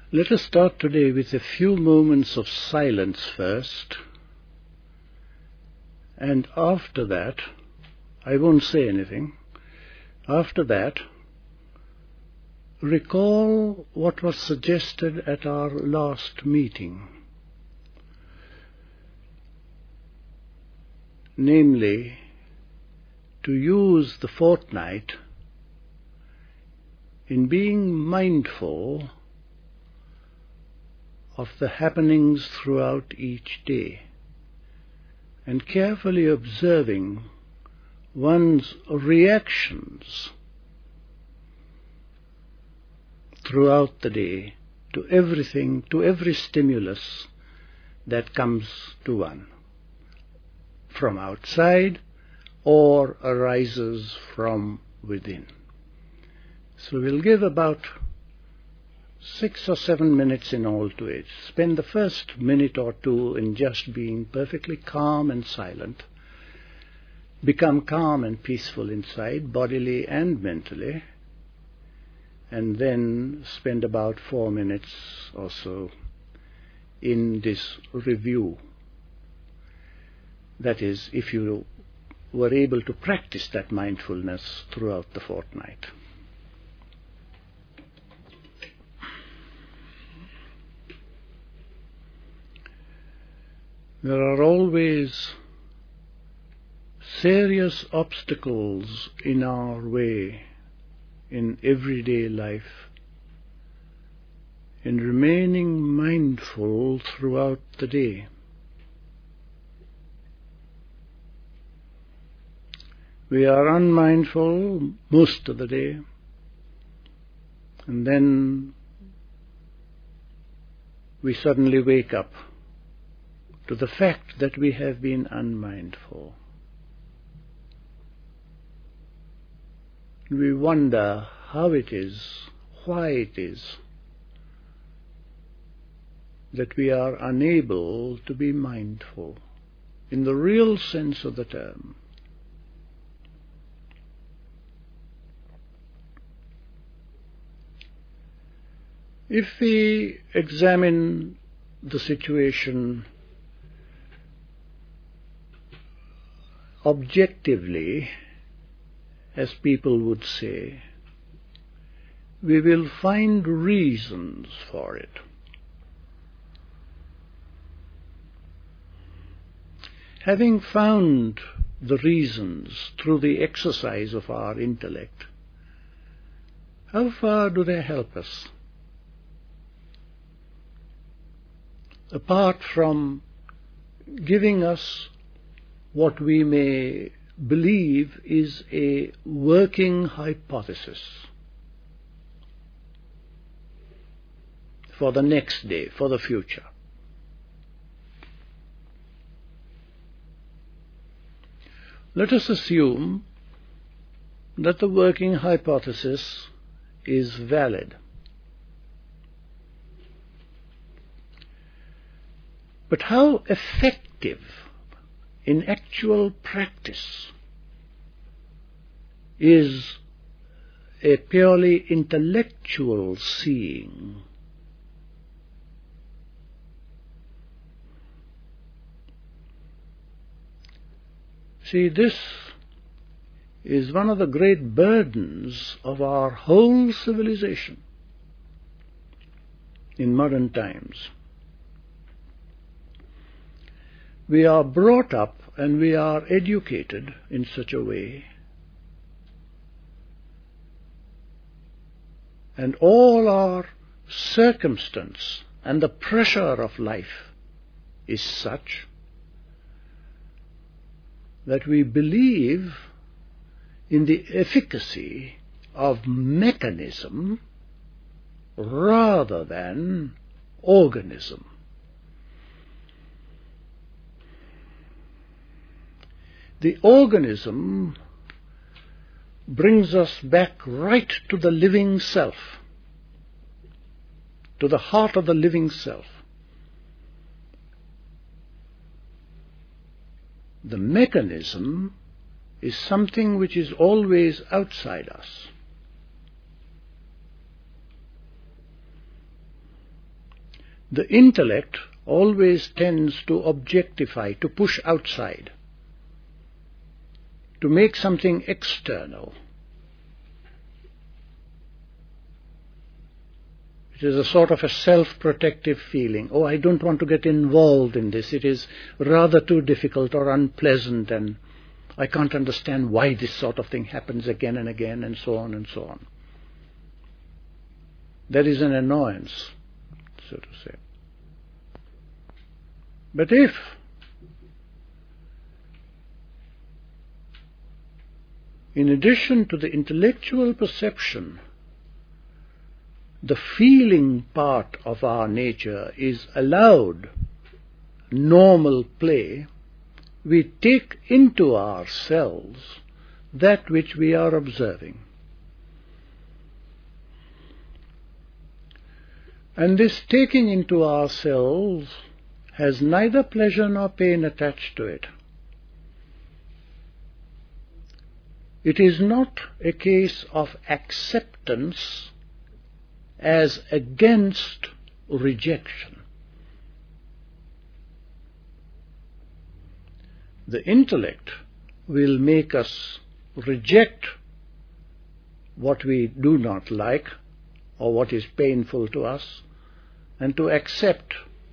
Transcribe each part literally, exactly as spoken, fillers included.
Let us start today with a few moments of silence first, and after that, I won't say anything. After that, recall what was suggested at our last meeting, namely, to use the fortnight in being mindful of the happenings throughout each day and carefully observing one's reactions throughout the day to everything, to every stimulus that comes to one, from outside or arises from within. So we'll give about six or seven minutes in all to it. Spend the first minute or two in just being perfectly calm and silent. Become calm and peaceful inside, bodily and mentally, and then spend about four minutes or so in this review. That is, if you were able to practice that mindfulness throughout the fortnight. There are always serious obstacles in our way in everyday life, in remaining mindful throughout the day. We are unmindful most of the day, and then we suddenly wake up to the fact that we have been unmindful. We wonder how it is, why it is, that we are unable to be mindful in the real sense of the term. If we examine the situation objectively, as people would say, we will find reasons for it. Having found the reasons through the exercise of our intellect, how far do they help us? Apart from giving us what we may believe is a working hypothesis for the next day, for the future. Let us assume that the working hypothesis is valid. But how effective in actual practice is a purely intellectual seeing? See, this is one of the great burdens of our whole civilization in modern times. We are brought up and we are educated in such a way, and all our circumstance and the pressure of life is such that we believe in the efficacy of mechanism rather than organism. The organism brings us back right to the living self, to the heart of the living self. The mechanism is something which is always outside us. The intellect always tends to objectify, to push outside, to make something external. It is a sort of a self-protective feeling. Oh, I don't want to get involved in this. It is rather too difficult or unpleasant, and I can't understand why this sort of thing happens again and again, and so on and so on. There is an annoyance, so to say. But if in addition to the intellectual perception, the feeling part of our nature is allowed normal play, we take into ourselves that which we are observing. And this taking into ourselves has neither pleasure nor pain attached to it. It is not a case of acceptance as against rejection. The intellect will make us reject what we do not like or what is painful to us, and to accept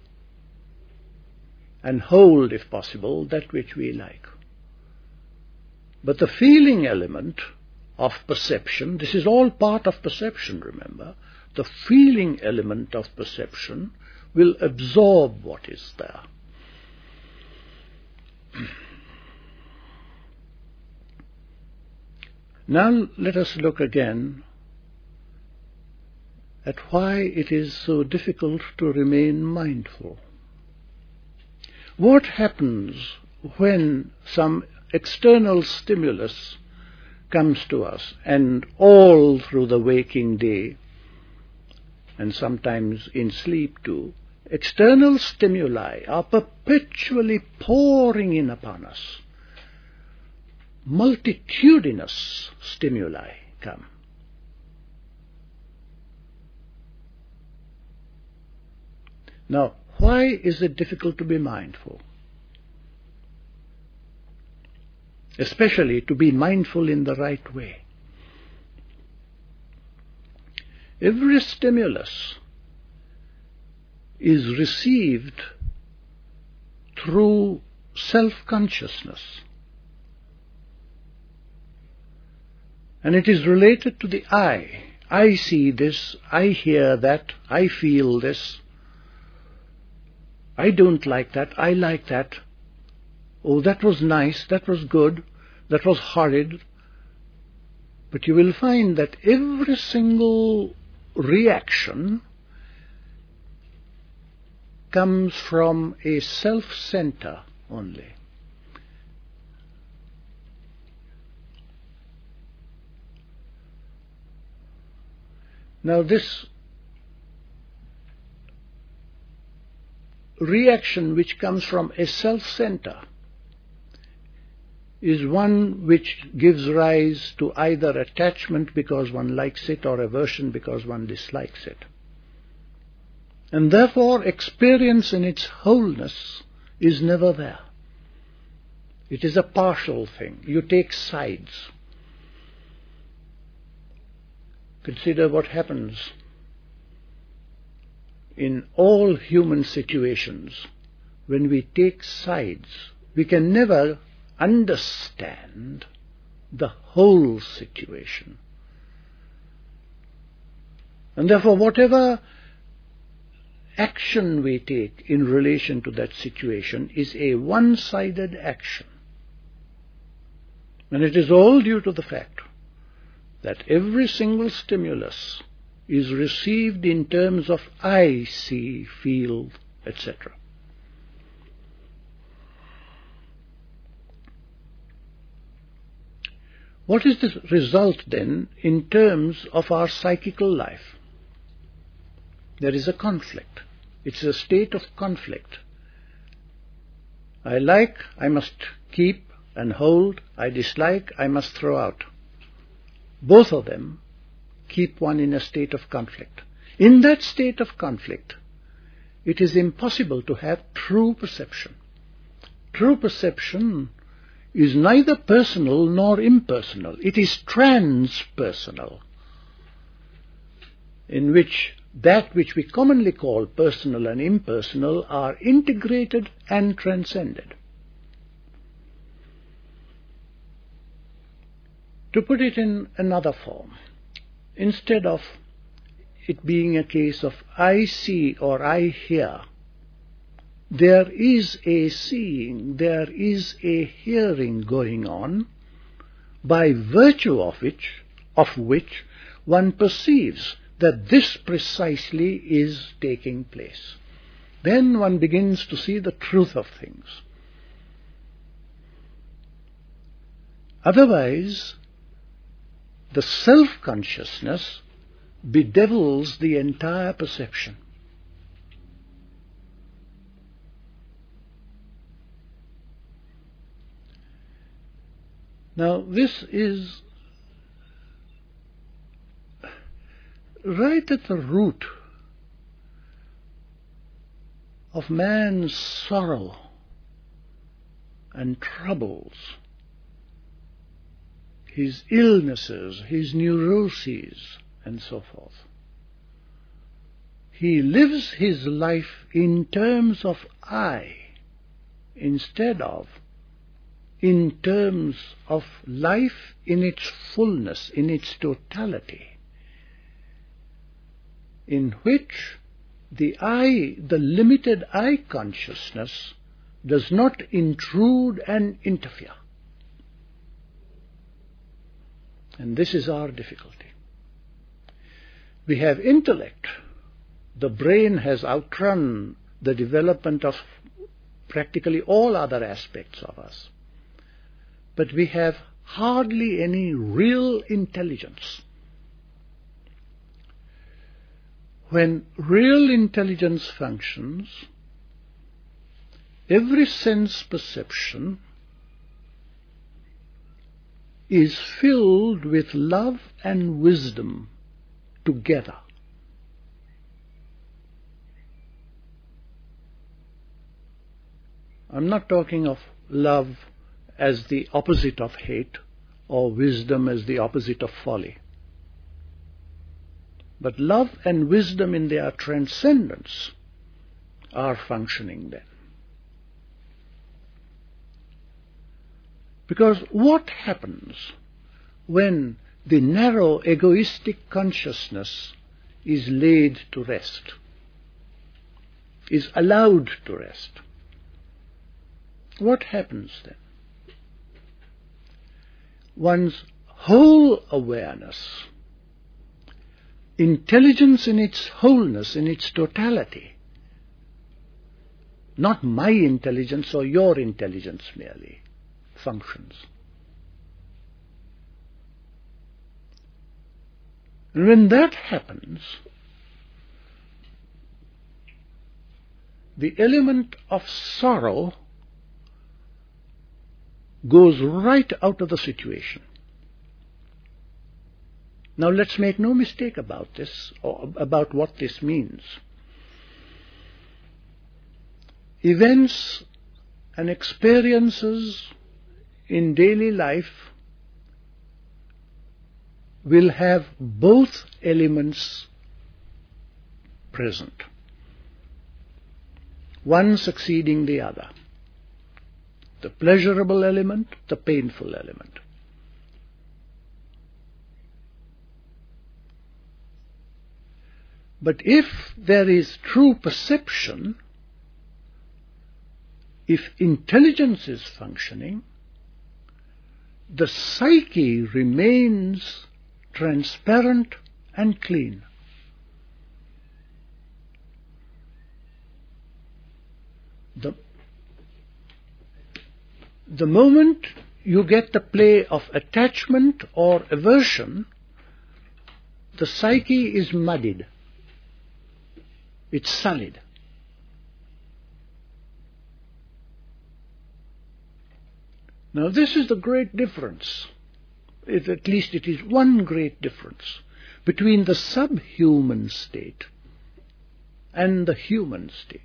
and hold, if possible, that which we like. But the feeling element of perception, this is all part of perception, remember, the feeling element of perception will absorb what is there. Now let us look again at why it is so difficult to remain mindful. What happens when some external stimulus comes to us, and all through the waking day, and sometimes in sleep too, external stimuli are perpetually pouring in upon us. Multitudinous stimuli come. Now, why is it difficult to be mindful? Especially to be mindful in the right way. Every stimulus is received through self-consciousness. And it is related to the I. I see this, I hear that, I feel this. I don't like that, I like that. Oh, that was nice, that was good, that was horrid. But you will find that every single reaction comes from a self-center only. Now this reaction which comes from a self-center is one which gives rise to either attachment because one likes it or aversion because one dislikes it. And therefore experience in its wholeness is never there. It is a partial thing. You take sides. Consider what happens in all human situations. When we take sides, we can never understand the whole situation. And therefore, whatever action we take in relation to that situation is a one-sided action. And it is all due to the fact that every single stimulus is received in terms of I see, feel, et cetera. What is the result then in terms of our psychical life? There is a conflict. It's a state of conflict. I like, I must keep and hold. I dislike, I must throw out. Both of them keep one in a state of conflict. In that state of conflict, it is impossible to have true perception. True perception is neither personal nor impersonal. It is transpersonal, in which that which we commonly call personal and impersonal are integrated and transcended. To put it in another form, instead of it being a case of I see or I hear, there is a seeing, there is a hearing going on, by virtue of which, of which one perceives that this precisely is taking place. Then one begins to see the truth of things. Otherwise, the self-consciousness bedevils the entire perception. Now, this is right at the root of man's sorrow and troubles, his illnesses, his neuroses, and so forth. He lives his life in terms of I, instead of in terms of life in its fullness, in its totality, in which the I, the limited I consciousness, does not intrude and interfere. And this is our difficulty. We have intellect. The brain has outrun the development of practically all other aspects of us. But we have hardly any real intelligence. When real intelligence functions, every sense perception is filled with love and wisdom together. I'm not talking of love as the opposite of hate, or wisdom as the opposite of folly. But love and wisdom in their transcendence are functioning then. Because what happens when the narrow egoistic consciousness is laid to rest, is allowed to rest? What happens then? One's whole awareness, intelligence in its wholeness, in its totality, not my intelligence or your intelligence merely, functions. And when that happens, the element of sorrow goes right out of the situation. Now let's make no mistake about this, or about what this means. Events and experiences in daily life will have both elements present, one succeeding the other. The pleasurable element, the painful element. But if there is true perception, if intelligence is functioning, the psyche remains transparent and clean. The, the moment you get the play of attachment or aversion, the psyche is muddied. It's sullied. Now this is the great difference, it, at least it is one great difference, between the subhuman state and the human state.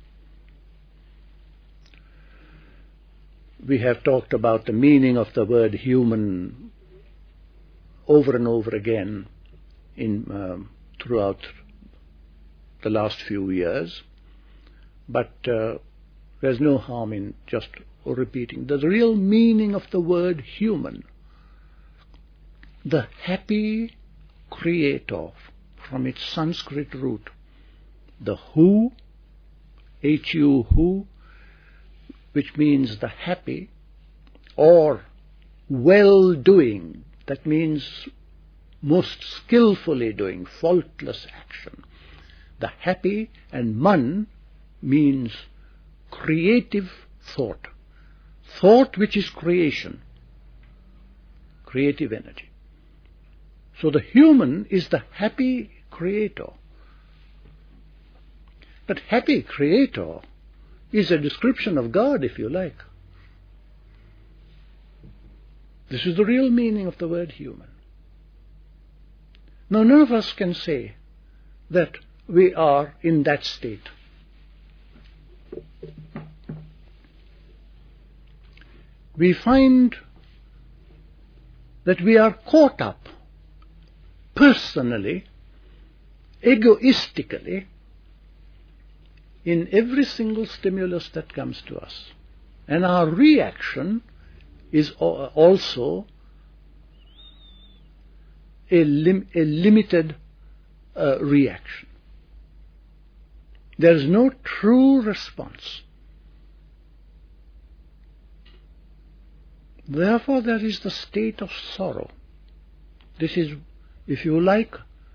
We have talked about the meaning of the word human over and over again in um, throughout the last few years, but uh, there's no harm in just repeating. The real meaning of the word human, the happy creator, from its Sanskrit root, the hu, H U hu, which means the happy, or well-doing, that means most skillfully doing, faultless action. The happy, and man means creative thought, thought which is creation, creative energy. So the human is the happy creator. But happy creator is a description of God, if you like. This is the real meaning of the word human. Now, none of us can say that we are in that state. We find that we are caught up personally, egoistically, in every single stimulus that comes to us. And our reaction is also a, lim a limited uh, reaction. There is no true response. Therefore, there is the state of sorrow. This is, if you like,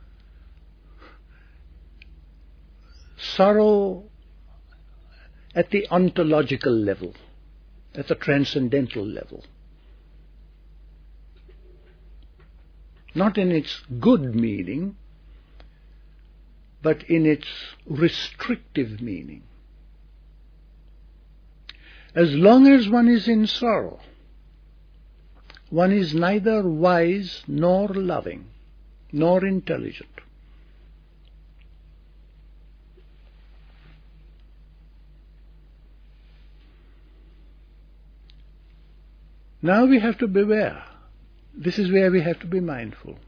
sorrow at the ontological level, at the transcendental level. Not in its good meaning, but in its restrictive meaning. As long as one is in sorrow, one is neither wise nor loving, nor intelligent. Now we have to beware. This is where we have to be mindful.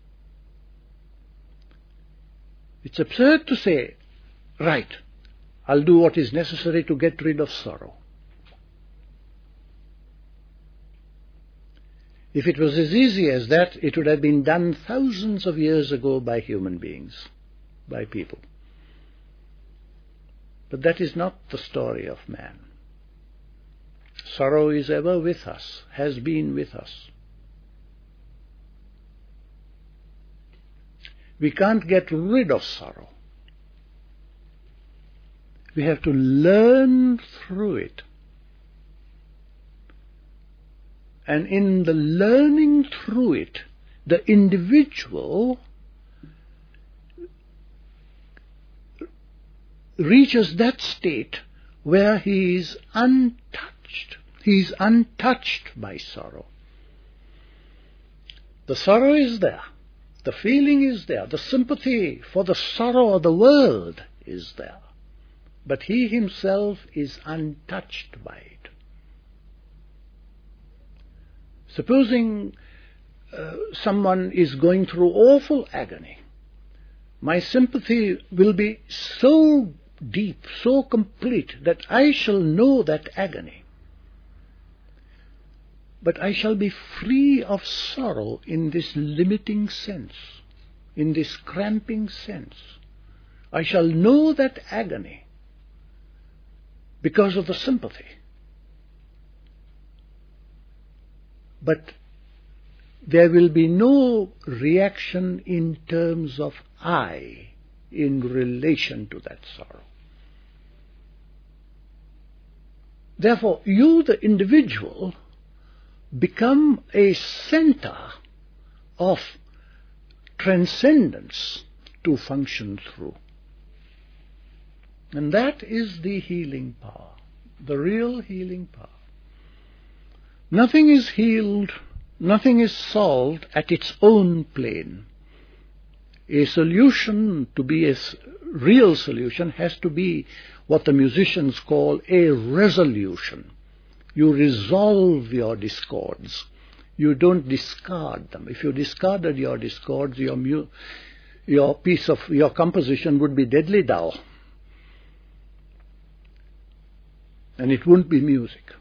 It's absurd to say, right, I'll do what is necessary to get rid of sorrow. If it was as easy as that, it would have been done thousands of years ago by human beings, by people. But that is not the story of man. Sorrow is ever with us, has been with us. We can't get rid of sorrow. We have to learn through it. And in the learning through it, the individual reaches that state where he is untouched. He is untouched by sorrow. The sorrow is there. The feeling is there. The sympathy for the sorrow of the world is there. But he himself is untouched by it. Supposing uh, someone is going through awful agony, my sympathy will be so deep, so complete, that I shall know that agony. But I shall be free of sorrow in this limiting sense, in this cramping sense. I shall know that agony because of the sympathy. But there will be no reaction in terms of I in relation to that sorrow. Therefore, you, the individual, become a center of transcendence to function through. And that is the healing power, the real healing power. Nothing is healed, nothing is solved at its own plane. A solution, to be a real solution, has to be what the musicians call a resolution. You resolve your discords. You don't discard them. If you discarded your discords, your, mu your piece of your composition would be deadly dull. And it wouldn't be music.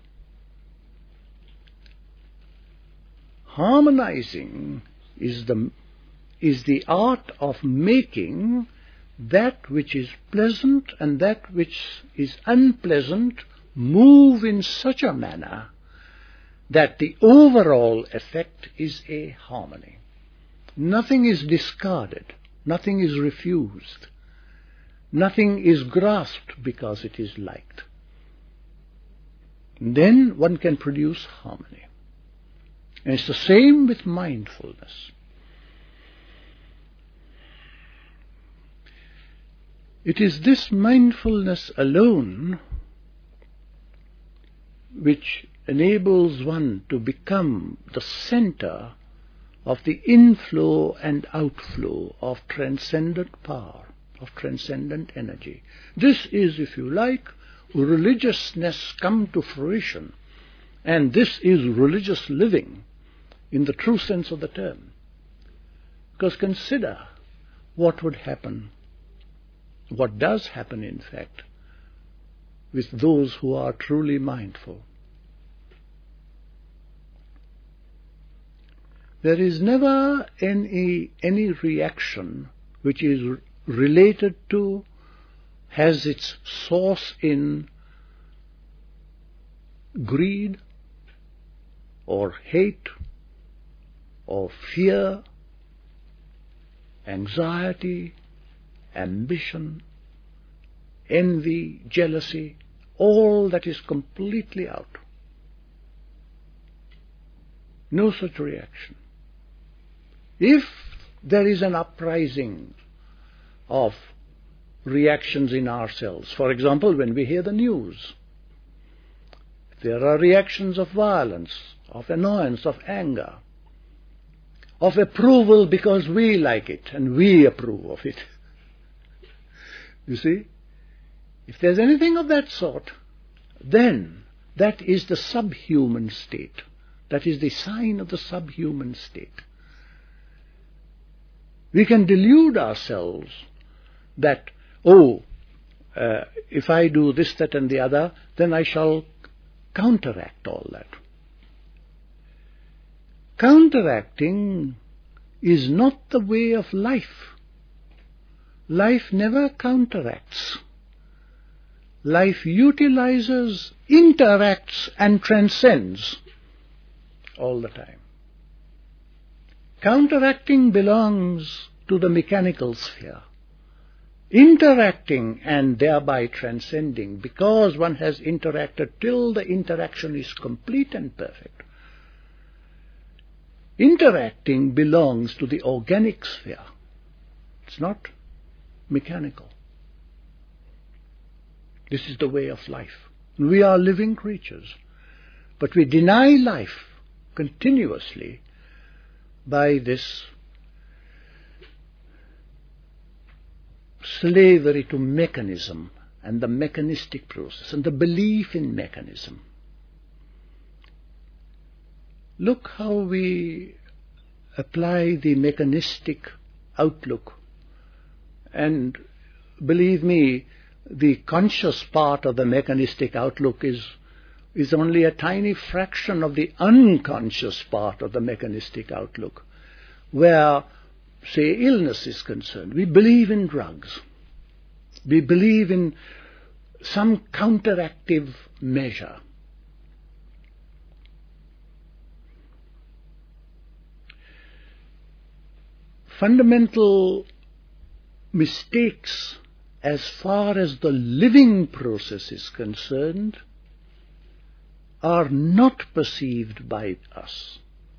Harmonizing is the, is the art of making that which is pleasant and that which is unpleasant move in such a manner that the overall effect is a harmony. Nothing is discarded, nothing is refused, nothing is grasped because it is liked. Then one can produce harmony. And it's the same with mindfulness. It is this mindfulness alone which enables one to become the center of the inflow and outflow of transcendent power, of transcendent energy. This is, if you like, religiousness come to fruition. And this is religious living in the true sense of the term. Because consider what would happen, what does happen in fact, with those who are truly mindful. There is never any, any reaction which is related to, has its source in greed or hate or fear, anxiety, ambition, envy, jealousy, all that is completely out. No such reaction. If there is an uprising of reactions in ourselves, for example, when we hear the news, there are reactions of violence, of annoyance, of anger, of approval because we like it and we approve of it. You see? If there's anything of that sort, then that is the subhuman state. That is the sign of the subhuman state. We can delude ourselves that, oh, uh, if I do this, that and the other, then I shall counteract all that. Counteracting is not the way of life. Life never counteracts. Life utilizes, interacts and transcends all the time. Counteracting belongs to the mechanical sphere. Interacting and thereby transcending, because one has interacted till the interaction is complete and perfect. Interacting belongs to the organic sphere. It's not mechanical. This is the way of life. We are living creatures, but we deny life continuously by this slavery to mechanism and the mechanistic process and the belief in mechanism. Look how we apply the mechanistic outlook, and believe me, the conscious part of the mechanistic outlook is is only a tiny fraction of the unconscious part of the mechanistic outlook, where, say, illness is concerned. We believe in drugs. We believe in some counteractive measure. Fundamental mistakes as far as the living process is concerned are not perceived by us.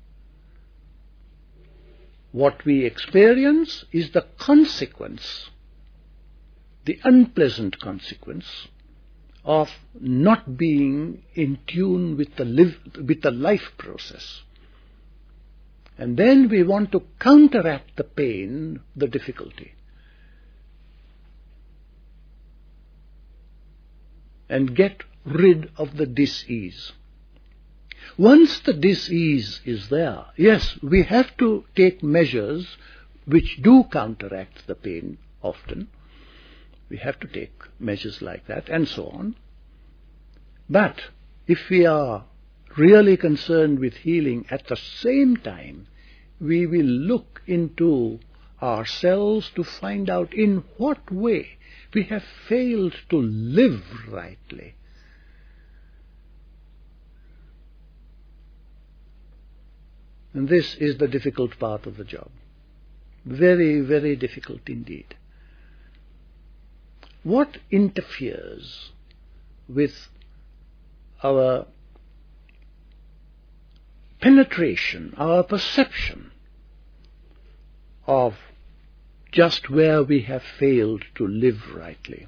What we experience is the consequence, the unpleasant consequence of not being in tune with the live, with the life process. And then we want to counteract the pain, the difficulty, and get rid of the dis-ease. Once the dis-ease is there, yes, we have to take measures which do counteract the pain often. We have to take measures like that and so on. But if we are really concerned with healing, at the same time, we will look into ourselves to find out in what way we have failed to live rightly. And this is the difficult part of the job. Very, very difficult indeed. What interferes with our penetration, our perception of just where we have failed to live rightly?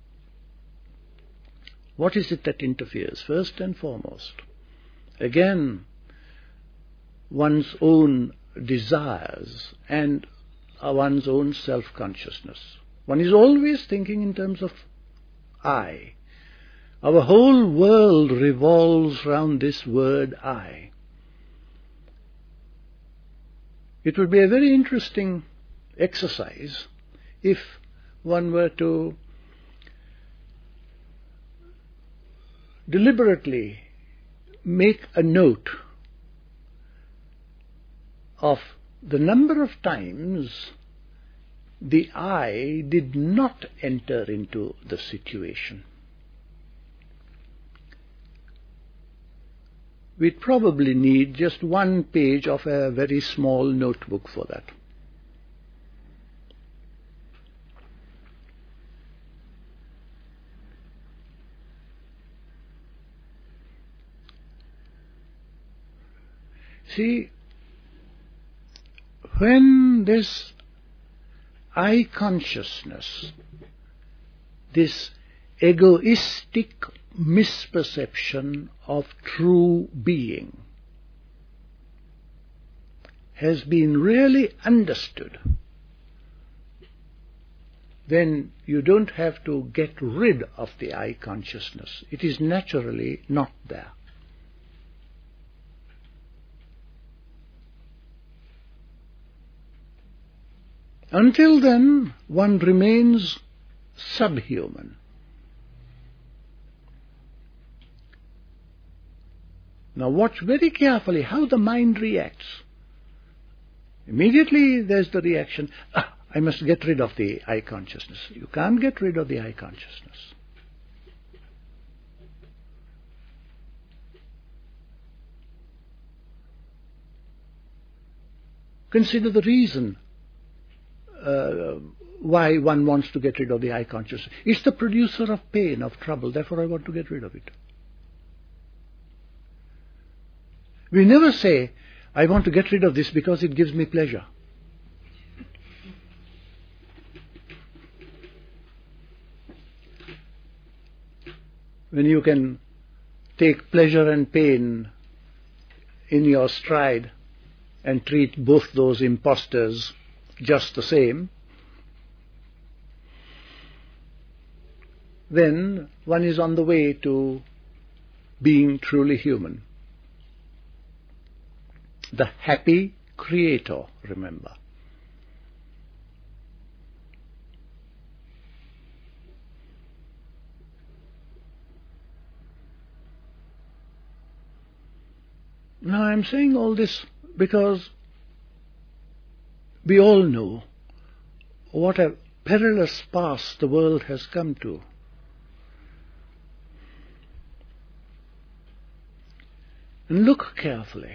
What is it that interferes? First and foremost, again, one's own desires and one's own self-consciousness. One is always thinking in terms of I. Our whole world revolves round this word I. It would be a very interesting exercise if one were to deliberately make a note of the number of times the I did not enter into the situation. We'd probably need just one page of a very small notebook for that. See, when this I consciousness, this egoistic misperception of true being, has been really understood, then you don't have to get rid of the I consciousness. It is naturally not there. Until then, one remains subhuman. Now watch very carefully how the mind reacts. Immediately there's the reaction, ah, I must get rid of the I consciousness. You can't get rid of the I consciousness. Consider the reason Uh, why one wants to get rid of the I consciousness. It's the producer of pain, of trouble, therefore I want to get rid of it. We never say, I want to get rid of this because it gives me pleasure. When you can take pleasure and pain in your stride and treat both those impostors just the same, then one is on the way to being truly human. The happy creator, remember. Now I'm saying all this because we all know what a perilous pass the world has come to. And look carefully.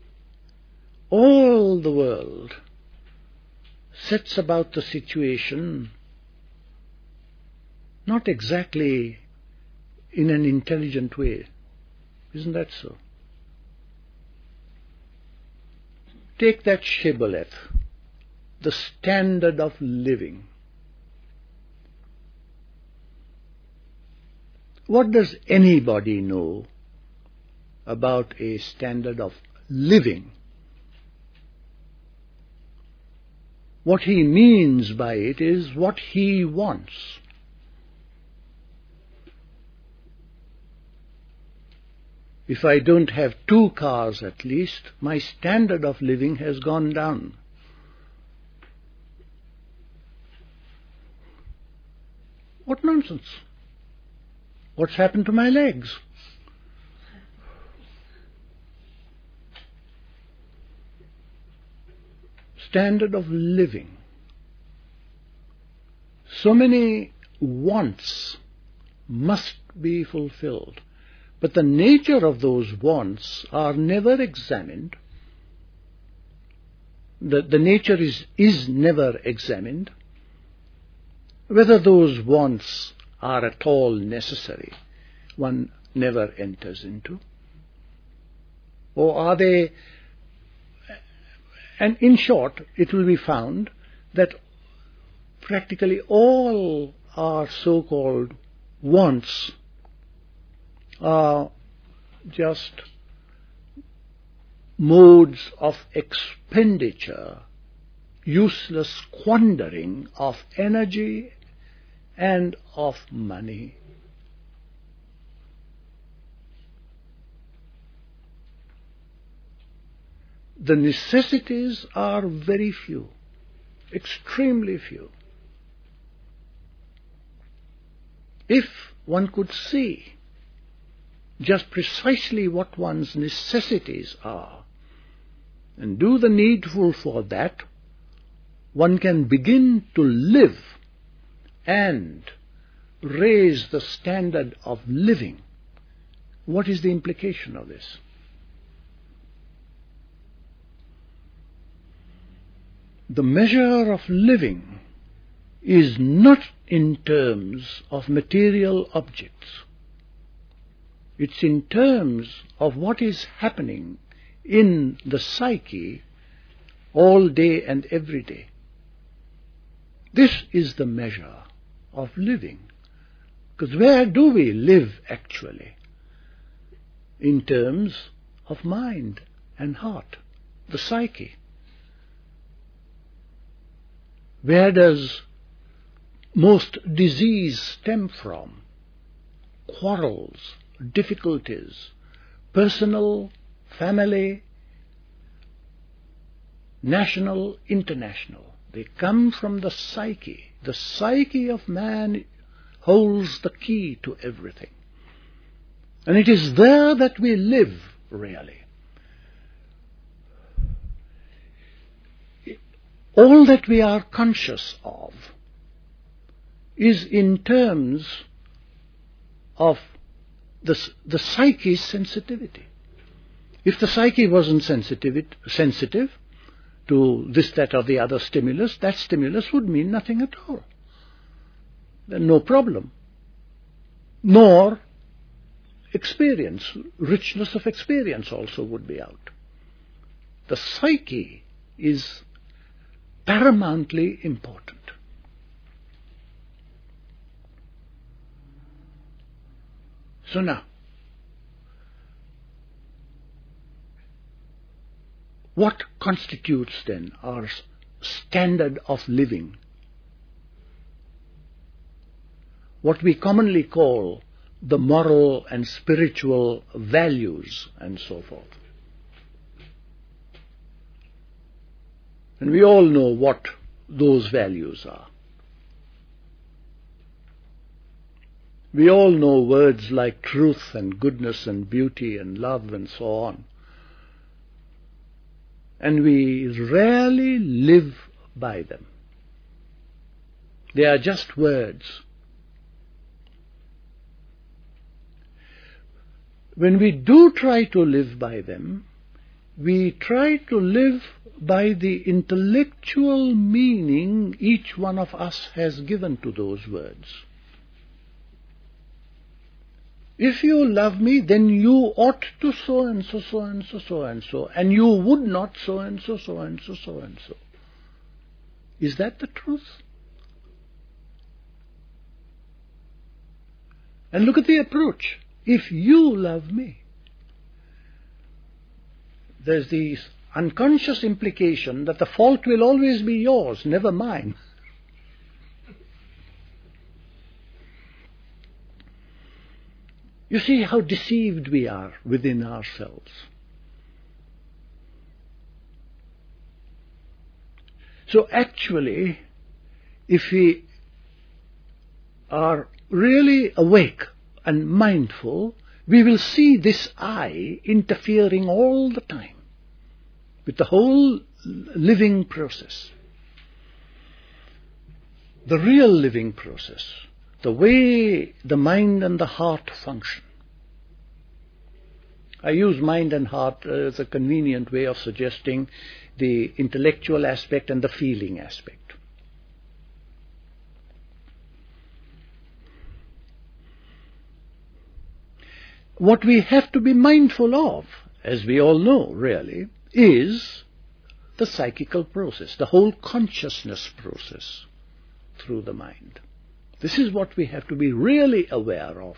All the world sets about the situation not exactly in an intelligent way. Isn't that so? Take that shibboleth, the standard of living. What does anybody know about a standard of living? What he means by it is what he wants. If I don't have two cars at least, my standard of living has gone down. What nonsense! What's happened to my legs? Standard of living. So many wants must be fulfilled, but the nature of those wants are never examined. The, the nature is, is never examined. Whether those wants are at all necessary, one never enters into. Or are they... And in short, it will be found that practically all our so-called wants are just modes of expenditure, useless squandering of energy and of money. The necessities are very few, extremely few. If one could see just precisely what one's necessities are and do the needful for that, one can begin to live and raise the standard of living. What is the implication of this? The measure of living is not in terms of material objects. It's in terms of what is happening in the psyche all day and every day. This is the measure of living. Because where do we live actually? In terms of mind and heart, the psyche. Where does most disease stem from? Quarrels, difficulties, personal, family, national, international. They come from the psyche. The psyche of man holds the key to everything. And it is there that we live, really. All that we are conscious of is in terms of the, the psyche's sensitivity. If the psyche wasn't sensitive, sensitive to this, that or the other stimulus, that stimulus would mean nothing at all. Then no problem. Nor experience, richness of experience also would be out. The psyche is paramountly important. So now, what constitutes then our standard of living? What we commonly call the moral and spiritual values and so forth. And we all know what those values are. We all know words like truth and goodness and beauty and love and so on. And we rarely live by them. They are just words. When we do try to live by them, we try to live by the intellectual meaning each one of us has given to those words. If you love me, then you ought to so and so, so and so, so and so, and you would not so and so, so and so, so and so. Is that the truth? And look at the approach. If you love me, there's the unconscious implication that the fault will always be yours, never mine. You see how deceived we are within ourselves. So actually, if we are really awake and mindful, we will see this I interfering all the time with the whole living process. The real living process, the way the mind and the heart function. I use mind and heart as a convenient way of suggesting the intellectual aspect and the feeling aspect. What we have to be mindful of, as we all know really, is the psychical process, the whole consciousness process through the mind. This is what we have to be really aware of.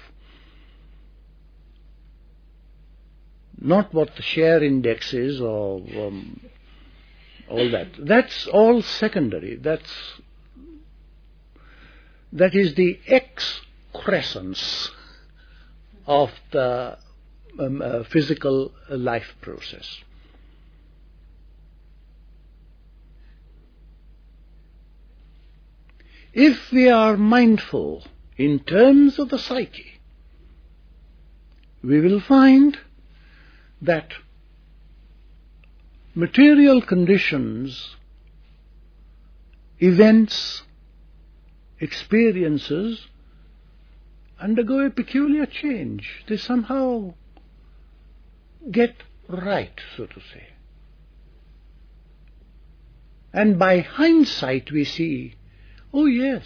Not what the share index is or um, all that. That's all secondary. That's, that is the excrescence of the um, uh, physical life process. If we are mindful in terms of the psyche, we will find that material conditions, events, experiences undergo a peculiar change. They somehow get right, so to say. And by hindsight we see, oh yes,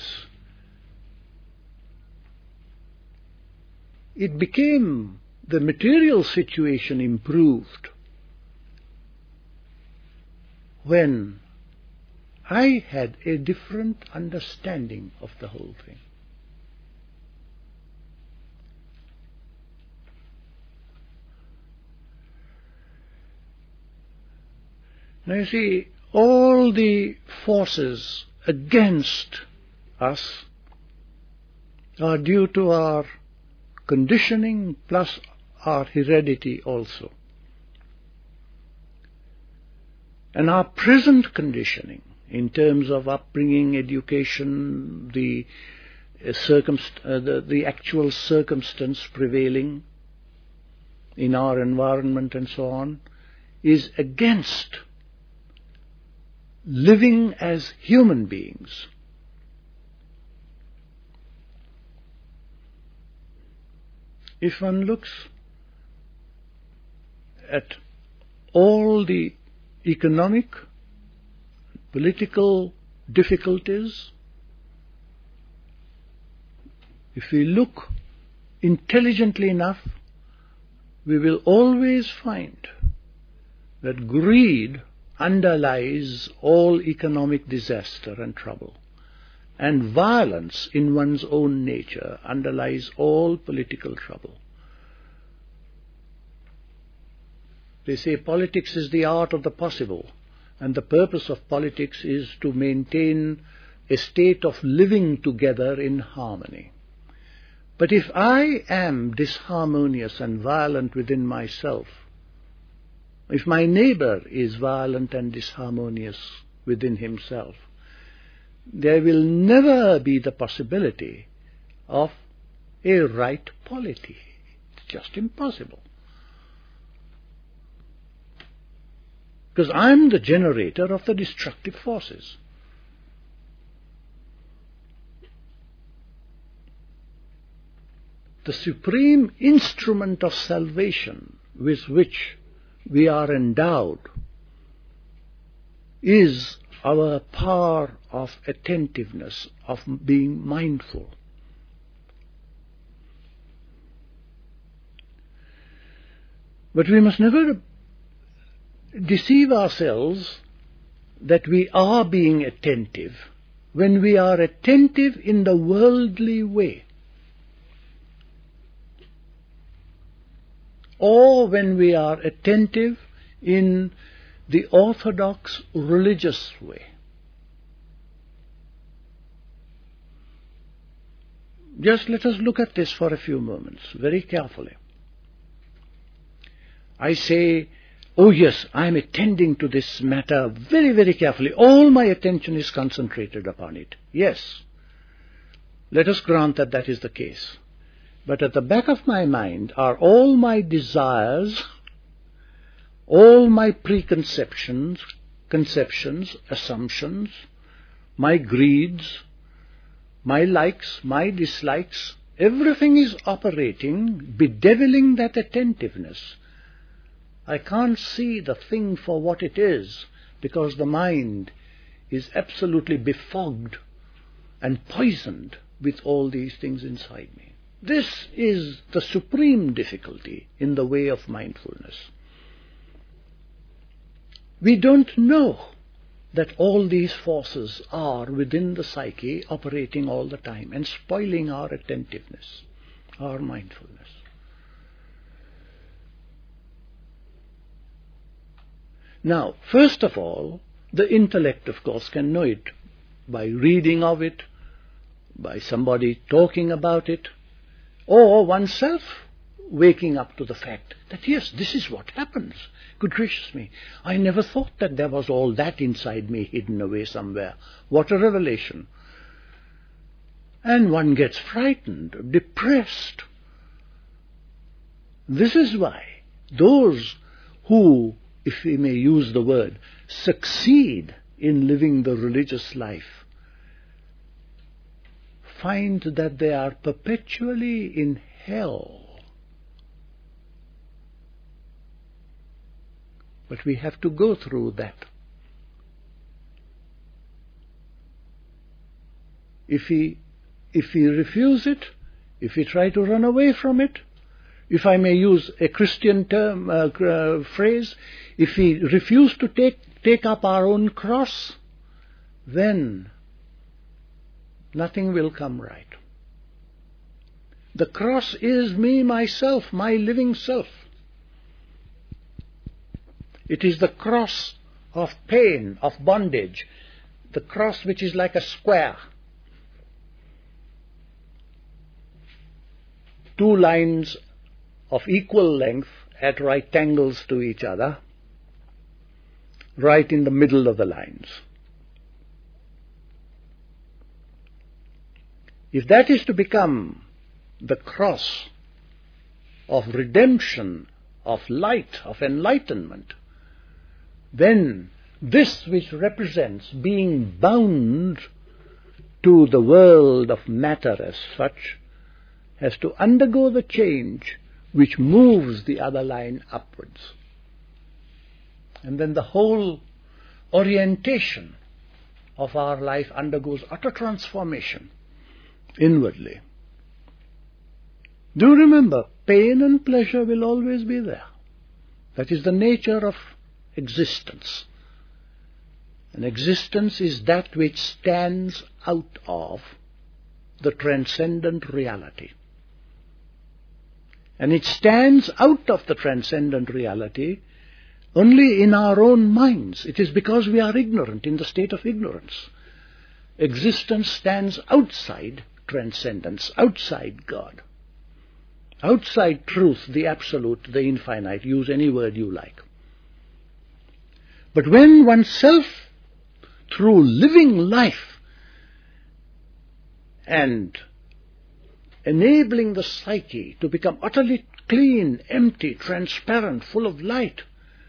it became, the material situation improved when I had a different understanding of the whole thing. Now you see, all the forces against us are due to our conditioning plus our heredity also. And our present conditioning in terms of upbringing, education, the, uh, circumst- uh, the, the actual circumstance prevailing in our environment and so on, is against living as human beings. If one looks at all the economic, political difficulties, if we look intelligently enough, we will always find that greed underlies all economic disaster and trouble, and violence in one's own nature underlies all political trouble. They say politics is the art of the possible, and the purpose of politics is to maintain a state of living together in harmony. But if I am disharmonious and violent within myself, if my neighbor is violent and disharmonious within himself, there will never be the possibility of a right polity. It's just impossible. Because I'm the generator of the destructive forces. The supreme instrument of salvation with which we are endowed is our power of attentiveness, of being mindful. But we must never deceive ourselves that we are being attentive when we are attentive in the worldly way, or when we are attentive in the orthodox religious way. Just let us look at this for a few moments, very carefully. I say, oh yes, I am attending to this matter very, very carefully. All my attention is concentrated upon it. Yes, let us grant that that is the case. But at the back of my mind are all my desires, all my preconceptions, conceptions, assumptions, my greeds, my likes, my dislikes. Everything is operating, bedeviling that attentiveness. I can't see the thing for what it is, because the mind is absolutely befogged and poisoned with all these things inside me. This is the supreme difficulty in the way of mindfulness. We don't know that all these forces are within the psyche operating all the time and spoiling our attentiveness, our mindfulness. Now, first of all, the intellect, of course, can know it by reading of it, by somebody talking about it, or oneself waking up to the fact that, yes, this is what happens. Good gracious me, I never thought that there was all that inside me hidden away somewhere. What a revelation. And one gets frightened, depressed. This is why those who, if we may use the word, succeed in living the religious life, find that they are perpetually in hell. But we have to go through that. If we, if we refuse it, if we try to run away from it, if I may use a Christian term, uh, uh, phrase, if we refuse to take, take up our own cross, then nothing will come right. The cross is me, myself, my living self. It is the cross of pain, of bondage, the cross which is like a square. Two lines of equal length at right angles to each other, right in the middle of the lines. If that is to become the cross of redemption, of light, of enlightenment, then this which represents being bound to the world of matter as such has to undergo the change which moves the other line upwards. And then the whole orientation of our life undergoes utter transformation inwardly. Do remember, pain and pleasure will always be there. That is the nature of existence. And existence is that which stands out of the transcendent reality. And it stands out of the transcendent reality only in our own minds. It is because we are ignorant, in the state of ignorance. Existence stands outside transcendence, outside God, outside truth, the absolute, the infinite. Use any word you like. But when oneself, through living life and enabling the psyche to become utterly clean, empty, transparent, full of light,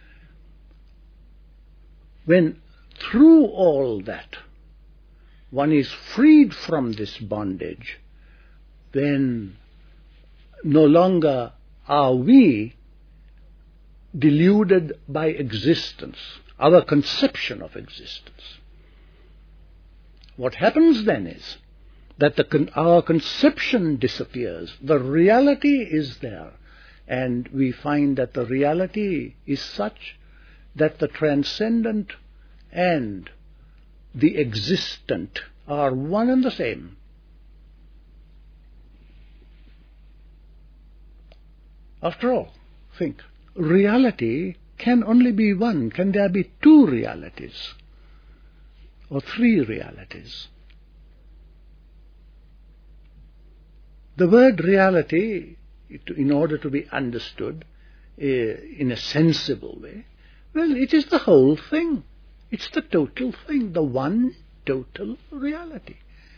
when through all that one is freed from this bondage, then no longer are we deluded by existence, our conception of existence. What happens then is that the con- our conception disappears, the reality is there, and we find that the reality is such that the transcendent and the existent are one and the same. After all, think, reality can only be one? Can there be two realities? Or three realities? The word reality, in order to be understood uh, in a sensible way, well, it is the whole thing. It's the total thing, the one total reality.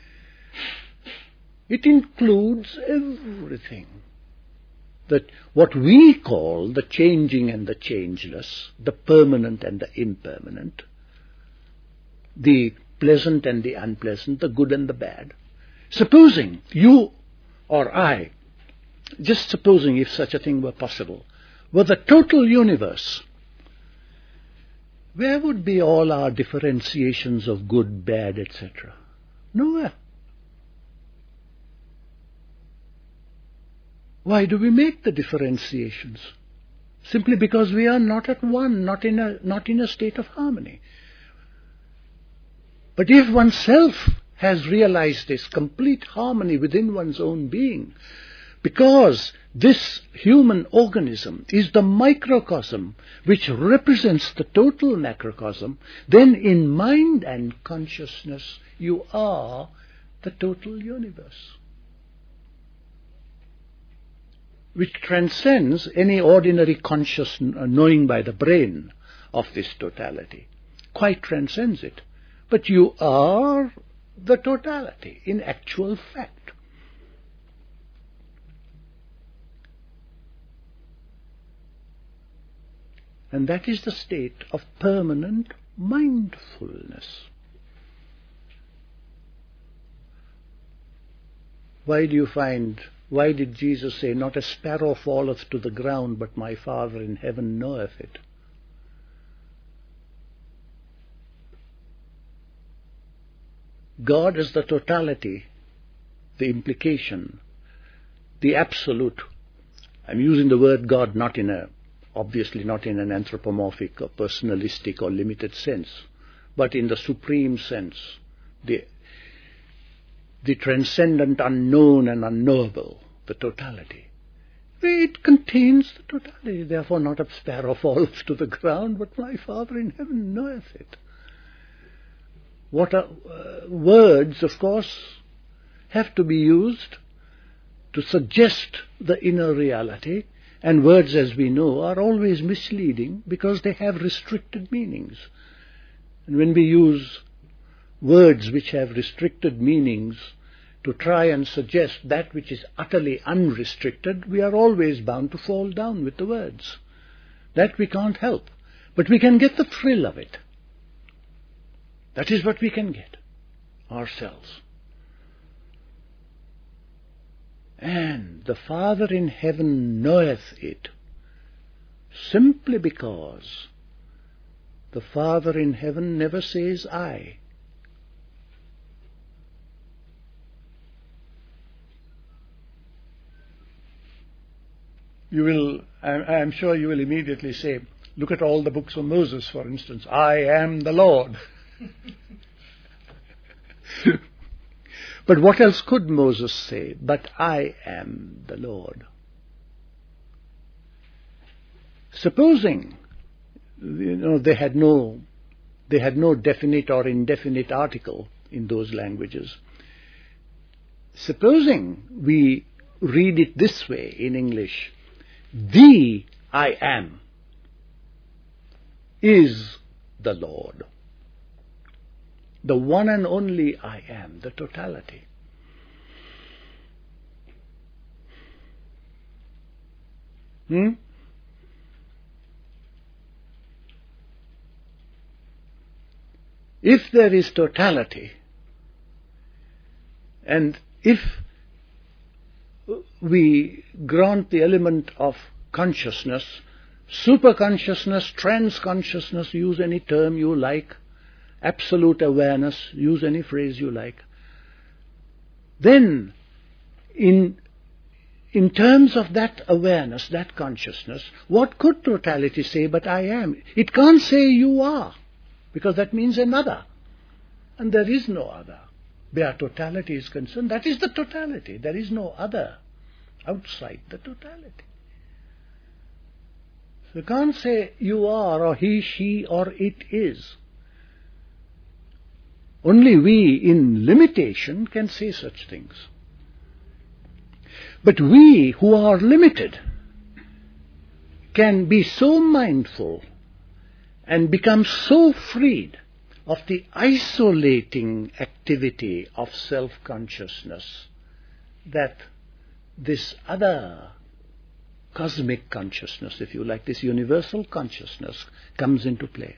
It includes everything. That what we call the changing and the changeless, the permanent and the impermanent, the pleasant and the unpleasant, the good and the bad. Supposing you or I, just supposing if such a thing were possible, were the total universe, where would be all our differentiations of good, bad, et cetera? Nowhere. Why do we make the differentiations? Simply because we are not at one, not in a, not in a state of harmony. But if oneself has realized this complete harmony within one's own being, because this human organism is the microcosm which represents the total macrocosm, then in mind and consciousness you are the total universe, which transcends any ordinary conscious knowing by the brain of this totality, quite transcends it. But you are the totality in actual fact. And that is the state of permanent mindfulness. Why do you find, why did Jesus say, not a sparrow falleth to the ground, but my Father in heaven knoweth it? God is the totality, the implication, the absolute. I'm using the word God not in a obviously not in an anthropomorphic or personalistic or limited sense, but in the supreme sense, the, the transcendent unknown and unknowable, the totality. It contains the totality, therefore not a sparrow falls to the ground, but my Father in heaven knoweth it. What are, uh, words, of course, have to be used to suggest the inner reality. And words, as we know, are always misleading because they have restricted meanings. And when we use words which have restricted meanings to try and suggest that which is utterly unrestricted, we are always bound to fall down with the words. That we can't help. But we can get the thrill of it. That is what we can get ourselves. And the Father in heaven knoweth it, simply because the Father in heaven never says I. You will, I am sure you will immediately say, look at all the books of Moses, for instance. I am the Lord. But what else could Moses say? But I am the Lord. Supposing, you know, they had no, they had no definite or indefinite article in those languages. Supposing we read it this way in English, the I am is the Lord. The one and only I am, the totality. Hmm? If there is totality, and if we grant the element of consciousness, superconsciousness, trans-consciousness, use any term you like, absolute awareness, use any phrase you like, then in, in terms of that awareness, that consciousness, what could totality say but I am? It can't say you are, because that means another. And there is no other. Where totality is concerned, that is the totality. There is no other outside the totality. You can't say you are, or he, she, or it is. Only we in limitation can say such things. But we who are limited can be so mindful and become so freed of the isolating activity of self-consciousness that this other cosmic consciousness, if you like, this universal consciousness comes into play.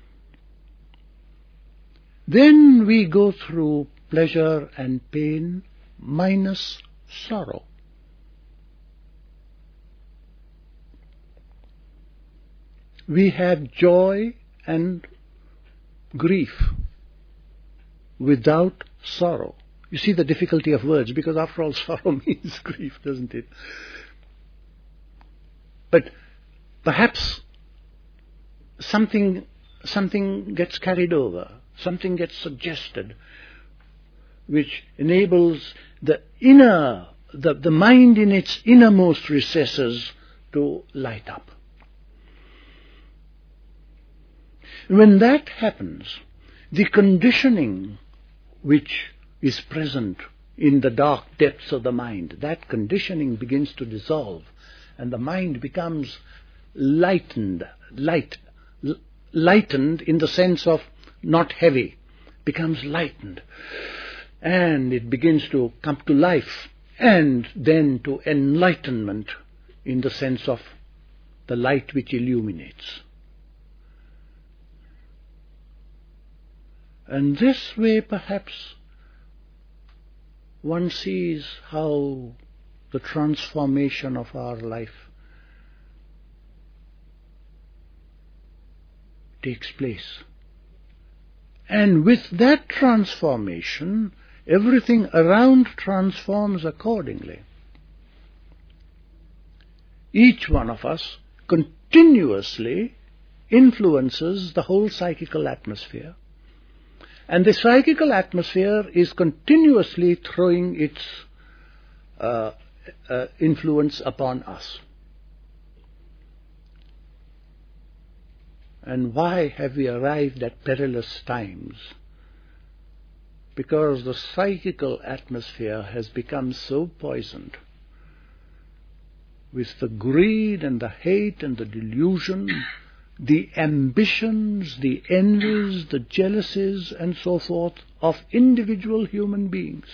Then we go through pleasure and pain minus sorrow. We have joy and grief without sorrow. You see the difficulty of words, because after all sorrow means grief, doesn't it? But perhaps something, something gets carried over, something gets suggested, which enables the inner, the, the mind in its innermost recesses to light up. When that happens, the conditioning which is present in the dark depths of the mind, that conditioning begins to dissolve, and the mind becomes lightened, light, lightened in the sense of not heavy, becomes lightened, and it begins to come to life, and then to enlightenment in the sense of the light which illuminates. And this way perhaps one sees how the transformation of our life takes place. And with that transformation, everything around transforms accordingly. Each one of us continuously influences the whole psychical atmosphere. And the psychical atmosphere is continuously throwing its uh, uh, influence upon us. And why have we arrived at perilous times? Because the psychical atmosphere has become so poisoned with the greed and the hate and the delusion, the ambitions, the envies, the jealousies, and so forth of individual human beings.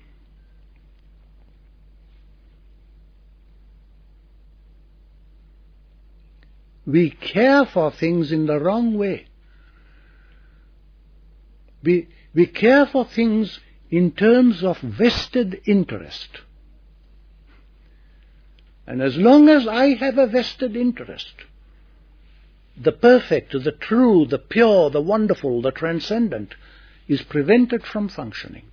We care for things in the wrong way. We, we care for things in terms of vested interest. And as long as I have a vested interest, the perfect, the true, the pure, the wonderful, the transcendent is prevented from functioning.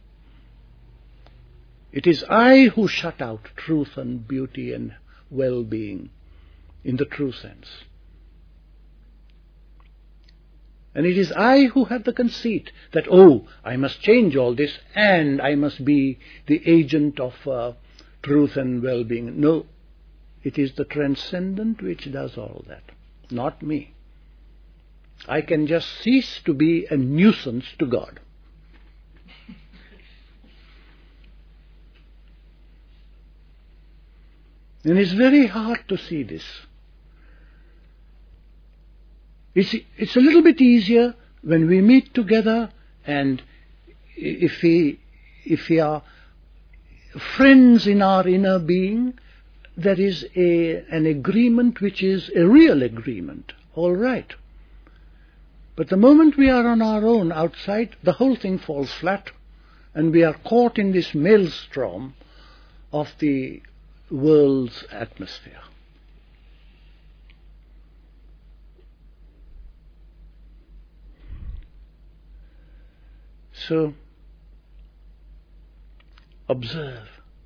It is I who shut out truth and beauty and well-being in the true sense. And it is I who have the conceit that, oh, I must change all this and I must be the agent of uh, truth and well-being. No, it is the transcendent which does all that, not me. I can just cease to be a nuisance to God. And it's very hard to see this. It's, it's a little bit easier when we meet together, and if we, if we are friends in our inner being, there is a, an agreement which is a real agreement, all right. But the moment we are on our own outside, the whole thing falls flat, and we are caught in this maelstrom of the world's atmosphere. So, observe.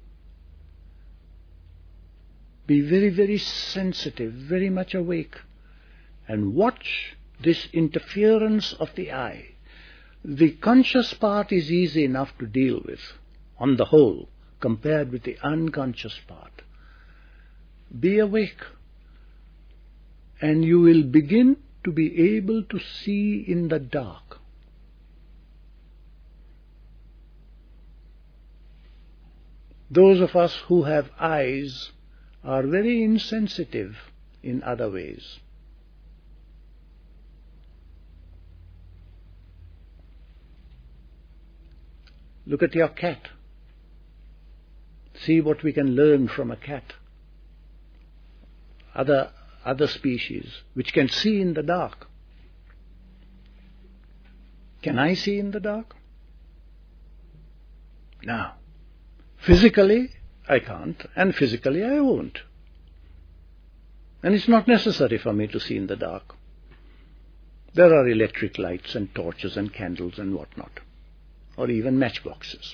Be very, very sensitive, very much awake, and watch this interference of the I. The conscious part is easy enough to deal with, on the whole, compared with the unconscious part. Be awake. and you will begin to be able to see in the dark. Those of us who have eyes are very insensitive in other ways. Look at your cat. See what we can learn from a cat. Other, other species which can see in the dark. Can I see in the dark? No. Physically, I can't, and physically I won't. And it's not necessary for me to see in the dark. There are electric lights and torches and candles and whatnot, or even matchboxes.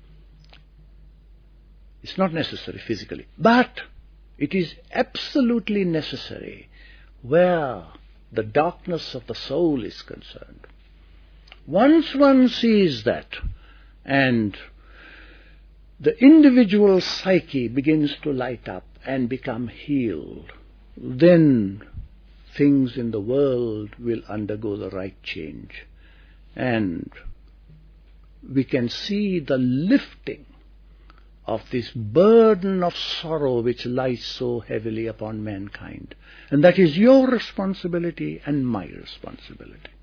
It's not necessary physically, but it is absolutely necessary where the darkness of the soul is concerned. Once one sees that, and the individual psyche begins to light up and become healed, then things in the world will undergo the right change. And we can see the lifting of this burden of sorrow which lies so heavily upon mankind. And that is your responsibility and my responsibility.